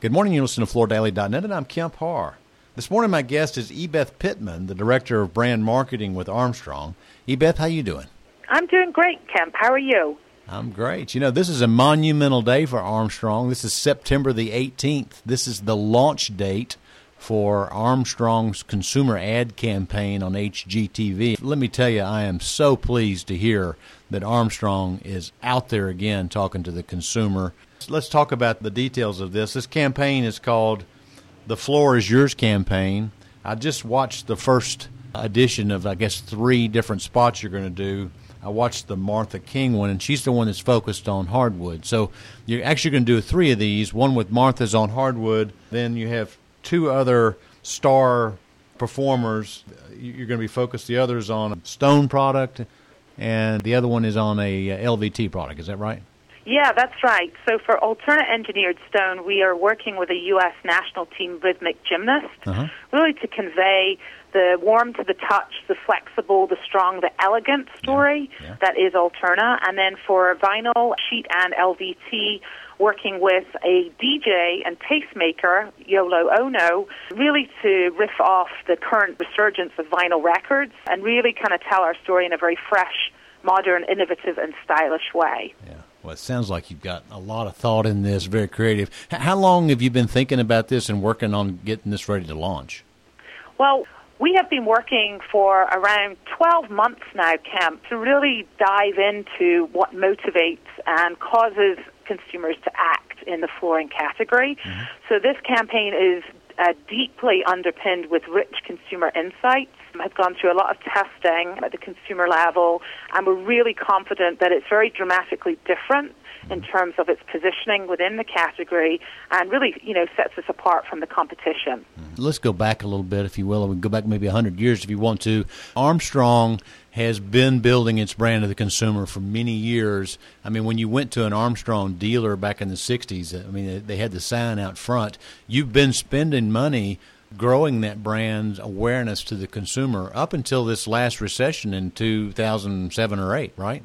Good morning. You listen to FloorDaily.net, and I'm Kemp Harr. This morning, my guest is Ebeth Pittman, the Director of Brand Marketing with Armstrong. Ebeth, how you doing? I'm doing great, Kemp. How are you? I'm great. You know, this is a monumental day for Armstrong. This is September the 18th. This is the launch date for Armstrong's consumer ad campaign on HGTV. Let me tell you, I am so pleased to hear that Armstrong is out there again talking to the consumer. Let's talk about the details of this. This campaign is called The Floor is Yours campaign. I just watched the first edition of, I guess, 3 different spots you're going to do. I watched the Martha King one, and she's the one that's focused on hardwood. So you're actually going to do 3 of these, one with Martha's on hardwood. Then you have 2 other star performers. You're going to be focused, the others on a stone product, and the other one is on a LVT product. Is that right? Yeah, that's right. So for alternate engineered stone, we are working with a U.S. national team rhythmic gymnast, really to convey the warm to the touch, the flexible, the strong, the elegant story that is Alterna. And then for vinyl, sheet, and LVT, working with a DJ and tastemaker, Yolo Ono, really to riff off the current resurgence of vinyl records and really kind of tell our story in a very fresh, modern, innovative, and stylish way. Yeah. Well, it sounds like you've got a lot of thought in this, very creative. How long have you been thinking about this and working on getting this ready to launch? Well, we have been working for around 12 months now, Kemp, to really dive into what motivates and causes consumers to act in the flooring category. So this campaign is deeply underpinned with rich consumer insights. I've gone through a lot of testing at the consumer level, and we're really confident that it's very dramatically different in terms of its positioning within the category and really, sets us apart from the competition. Let's go back a little bit, if you will. We can go back maybe 100 years if you want to. Armstrong has been building its brand to the consumer for many years. I mean, when you went to an Armstrong dealer back in the 60s, I mean, they had the sign out front. You've been spending money growing that brand's awareness to the consumer up until this last recession in 2007 or 8, right?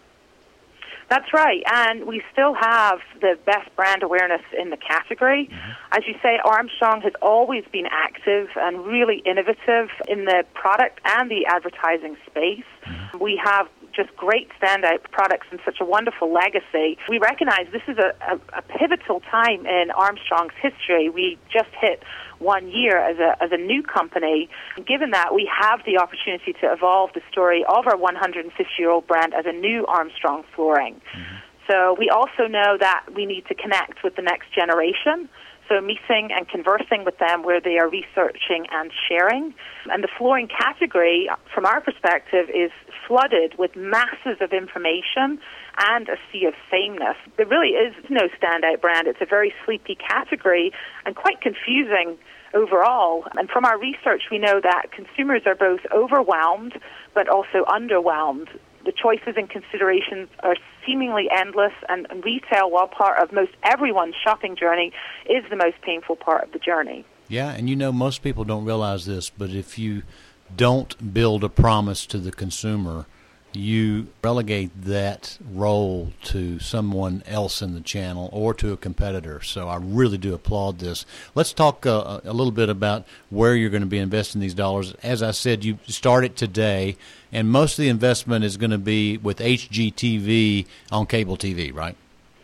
That's right, and we still have the best brand awareness in the category. As you say, Armstrong has always been active and really innovative in the product and the advertising space. We have just great standout products and such a wonderful legacy. We recognize this is a pivotal time in Armstrong's history. We just hit 1 year as a new company. Given that, we have the opportunity to evolve the story of our 150-year-old brand as a new Armstrong flooring. So we also know that we need to connect with the next generation. So meeting and conversing with them where they are researching and sharing. And the flooring category, from our perspective, is flooded with masses of information and a sea of sameness. There really is no standout brand. It's a very sleepy category and quite confusing overall. And from our research, we know that consumers are both overwhelmed but also underwhelmed. The choices and considerations are seemingly endless, and retail, while part of most everyone's shopping journey, is the most painful part of the journey. Yeah, and most people don't realize this, but if you don't build a promise to the consumer, you relegate that role to someone else in the channel or to a competitor. So I really do applaud this. Let's talk a little bit about where you're going to be investing these dollars. As I said, you start it today, and most of the investment is going to be with HGTV on cable TV, right?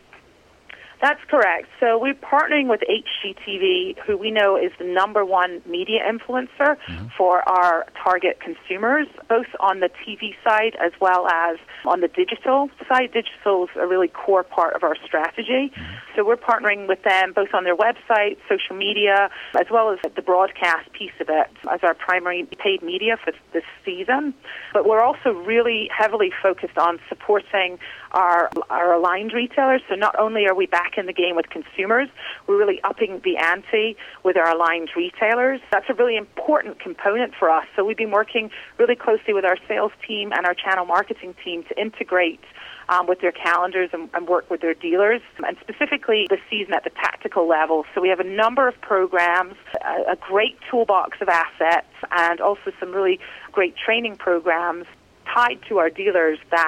That's correct. So we're partnering with HGTV, who we know is the #1 media influencer for our target consumers, both on the TV side as well as on the digital side. Digital is a really core part of our strategy. So we're partnering with them both on their website, social media, as well as the broadcast piece of it as our primary paid media for this season. But we're also really heavily focused on supporting our aligned retailers. So not only are we back in the game with consumers, we're really upping the ante with our aligned retailers. That's a really important component for us. So we've been working really closely with our sales team and our channel marketing team to integrate with their calendars and work with their dealers, and specifically this season at the tactical level. So we have a number of programs, a great toolbox of assets, and also some really great training programs tied to our dealers that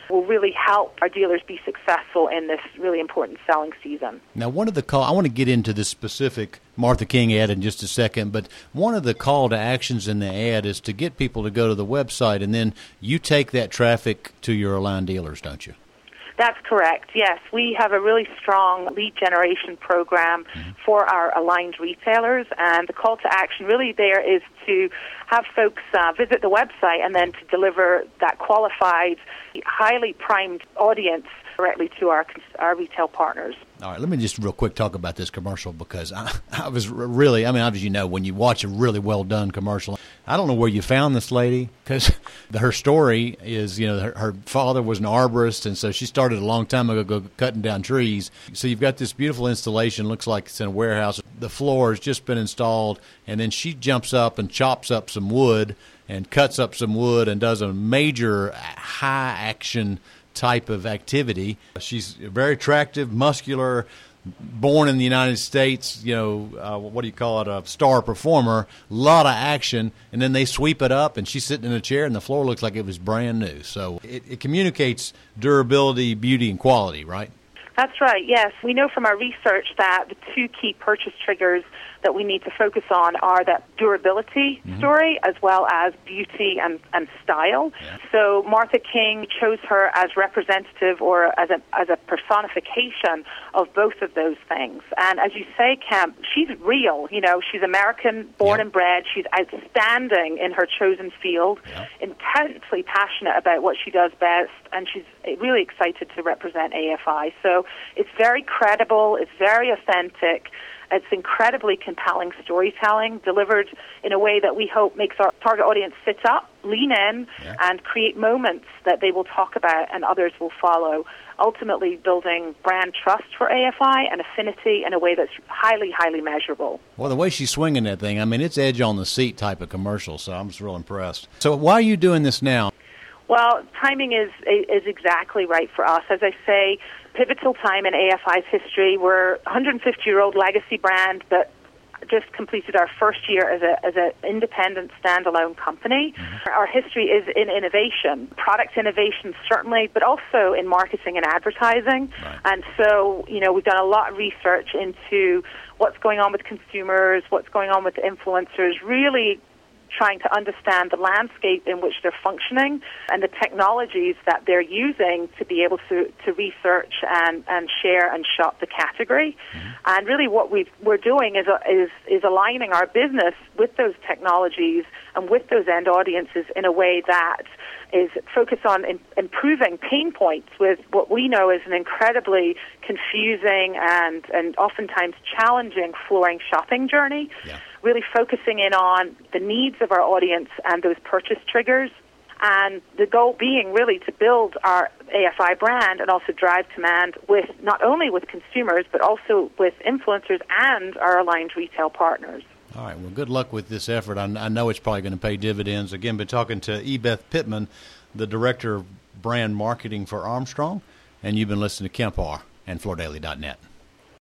will really help our dealers be successful in this really important selling season. Now, one of the I want to get into this specific Martha King ad in just a second, but one of the call to actions in the ad is to get people to go to the website, and then you take that traffic to your Aligned dealers, don't you? That's correct, yes. We have a really strong lead generation program for our Aligned retailers, and the call to action really there is to have folks visit the website and then to deliver that qualified, highly primed audience directly to our retail partners. All right, let me just real quick talk about this commercial, because I was really, as you know, when you watch a really well-done commercial, I don't know where you found this lady, because her story is, her father was an arborist, and so she started a long time ago cutting down trees. So you've got this beautiful installation, looks like it's in a warehouse. The floor has just been installed, and then she jumps up and chops up some wood and cuts up some wood and does a major high-action type of activity. She's very attractive, muscular, born in the United States, what do you call it, a star performer, a lot of action, and then they sweep it up, and she's sitting in a chair, and the floor looks like it was brand new. So it communicates durability, beauty, and quality, right? That's right, yes. We know from our research that the two key purchase triggers that we need to focus on are that durability story as well as beauty and style. Yeah. So Martha King chose her as representative or as a personification of both of those things. And as you say, Kemp, she's real. She's American, born and bred. She's outstanding in her chosen field, intensely passionate about what she does best, and she's really excited to represent AFI. So it's very credible, it's very authentic, it's incredibly compelling storytelling delivered in a way that we hope makes our target audience sit up, lean in, and create moments that they will talk about and others will follow, ultimately building brand trust for AFI and affinity in a way that's highly, highly measurable. Well, the way she's swinging that thing, it's edge on the seat type of commercial, so I'm just real impressed. So why are you doing this now? Well, timing is exactly right for us. As I say, pivotal time in AFI's history. We're a 150-year-old legacy brand that just completed our first year as an independent standalone company. Our history is in innovation, product innovation certainly, but also in marketing and advertising. Right. And so, we've done a lot of research into what's going on with consumers, what's going on with influencers, really trying to understand the landscape in which they're functioning and the technologies that they're using to be able to research and share and shop the category. And really what we're doing is aligning our business with those technologies and with those end audiences in a way that is focused on improving pain points with what we know is an incredibly confusing and oftentimes challenging flooring shopping journey. Really focusing in on the needs of our audience and those purchase triggers, and the goal being really to build our AFI brand and also drive demand with not only with consumers but also with influencers and our aligned retail partners. All right, well, good luck with this effort. I know it's probably going to pay dividends. Again, been talking to Ebeth Pittman, the Director of Brand Marketing for Armstrong, and you've been listening to Kemp Harr and FloorDaily.net.